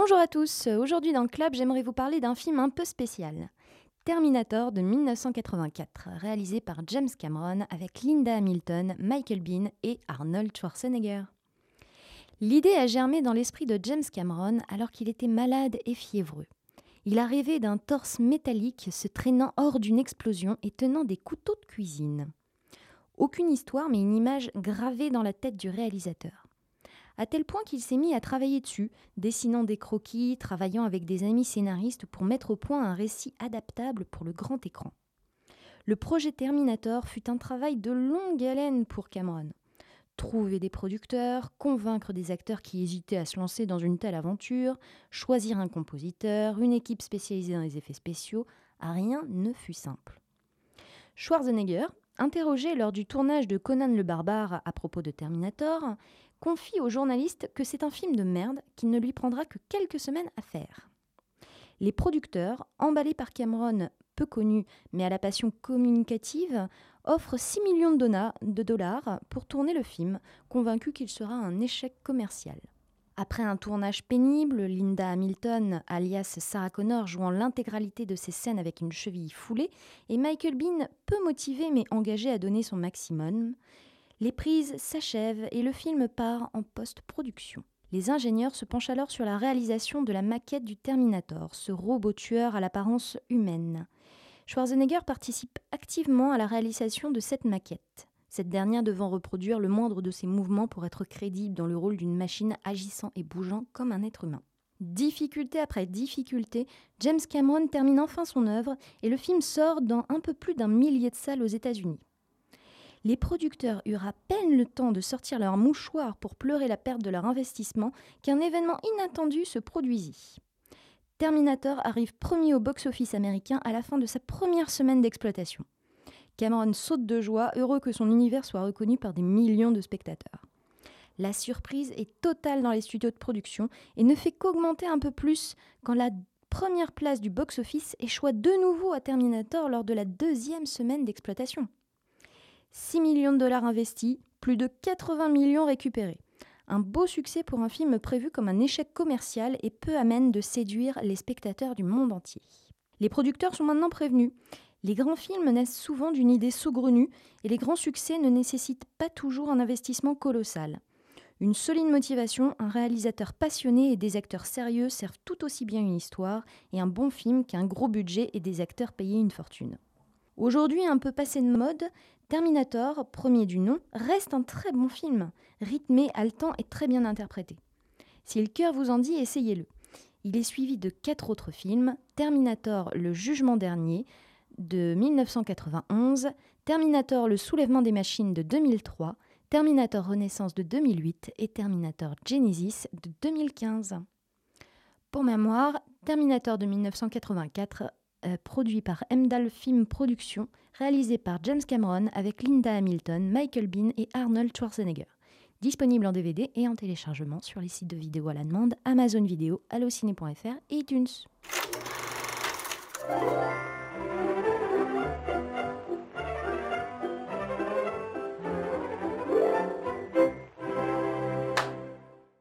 Bonjour à tous, aujourd'hui dans le club j'aimerais vous parler d'un film un peu spécial. Terminator de 1984, réalisé par James Cameron avec Linda Hamilton, Michael Biehn et Arnold Schwarzenegger. L'idée a germé dans l'esprit de James Cameron alors qu'il était malade et fiévreux. Il a rêvé d'un torse métallique se traînant hors d'une explosion et tenant des couteaux de cuisine. Aucune histoire mais une image gravée dans la tête du réalisateur. À tel point qu'il s'est mis à travailler dessus, dessinant des croquis, travaillant avec des amis scénaristes pour mettre au point un récit adaptable pour le grand écran. Le projet Terminator fut un travail de longue haleine pour Cameron. Trouver des producteurs, convaincre des acteurs qui hésitaient à se lancer dans une telle aventure, choisir un compositeur, une équipe spécialisée dans les effets spéciaux, rien ne fut simple. Schwarzenegger, interrogé lors du tournage de Conan le Barbare à propos de Terminator, confie aux journalistes que c'est un film de merde qui ne lui prendra que quelques semaines à faire. Les producteurs, emballés par Cameron, peu connu mais à la passion communicative, offrent 6 millions de dollars pour tourner le film, convaincus qu'il sera un échec commercial. Après un tournage pénible, Linda Hamilton, alias Sarah Connor, jouant l'intégralité de ses scènes avec une cheville foulée, et Michael Biehn, peu motivé mais engagé à donner son maximum, les prises s'achèvent et le film part en post-production. Les ingénieurs se penchent alors sur la réalisation de la maquette du Terminator, ce robot tueur à l'apparence humaine. Schwarzenegger participe activement à la réalisation de cette maquette, cette dernière devant reproduire le moindre de ses mouvements pour être crédible dans le rôle d'une machine agissant et bougeant comme un être humain. Difficulté après difficulté, James Cameron termine enfin son œuvre et le film sort dans un peu plus d'1 millier de salles aux États-Unis. Les producteurs eurent à peine le temps de sortir leur mouchoir pour pleurer la perte de leur investissement qu'un événement inattendu se produisit. Terminator arrive premier au box-office américain à la fin de sa première semaine d'exploitation. Cameron saute de joie, heureux que son univers soit reconnu par des millions de spectateurs. La surprise est totale dans les studios de production et ne fait qu'augmenter un peu plus quand la première place du box-office échoua de nouveau à Terminator lors de la deuxième semaine d'exploitation. 6 millions de dollars investis, plus de 80 millions récupérés. Un beau succès pour un film prévu comme un échec commercial et peu amène de séduire les spectateurs du monde entier. Les producteurs sont maintenant prévenus. Les grands films naissent souvent d'une idée saugrenue et les grands succès ne nécessitent pas toujours un investissement colossal. Une solide motivation, un réalisateur passionné et des acteurs sérieux servent tout aussi bien une histoire et un bon film qu'un gros budget et des acteurs payés une fortune. Aujourd'hui un peu passé de mode, Terminator, premier du nom, reste un très bon film, rythmé, haletant et très bien interprété. Si le cœur vous en dit, essayez-le. Il est suivi de 4 autres films, Terminator le jugement dernier de 1991, Terminator le soulèvement des machines de 2003, Terminator Renaissance de 2008 et Terminator Genesis de 2015. Pour mémoire, Terminator de 1984 produit par Hemdall Film Productions, réalisé par James Cameron avec Linda Hamilton, Michael Biehn et Arnold Schwarzenegger. Disponible en DVD et en téléchargement sur les sites de vidéo à la demande Amazon Vidéo, Allociné.fr et iTunes.